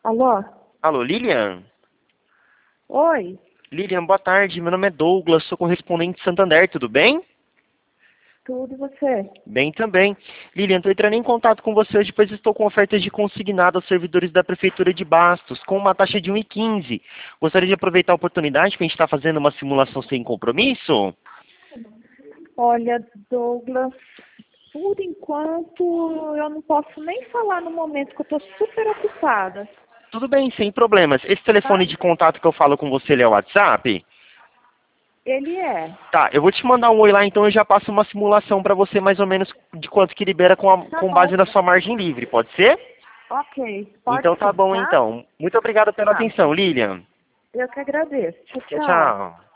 Alô? Alô, Lilian? Oi? Lilian, boa tarde. Meu nome é Douglas, sou correspondente de Santander, tudo bem? Tudo e você? Bem também. Lilian, estou entrando em contato com você hoje, pois estou com ofertas de consignado aos servidores da Prefeitura de Bastos, com uma taxa de 1,15. Gostaria de aproveitar a oportunidade para a gente estar fazendo uma simulação sem compromisso? Olha, Douglas, por enquanto eu não posso nem falar no momento que eu estou super ocupada, Tudo bem, sem problemas. Esse telefone tá? de contato que eu falo com você, ele é o WhatsApp? Ele é. Tá, eu vou te mandar um oi lá, então eu já passo uma simulação para você mais ou menos de quanto que libera Tá com base bom. na sua margem livre, pode ser? Ok, pode Então tá sim, bom tá? então. Muito obrigado pela Tá. atenção, Lilian. Eu que agradeço. Tchau, Tchau, tchau. tchau.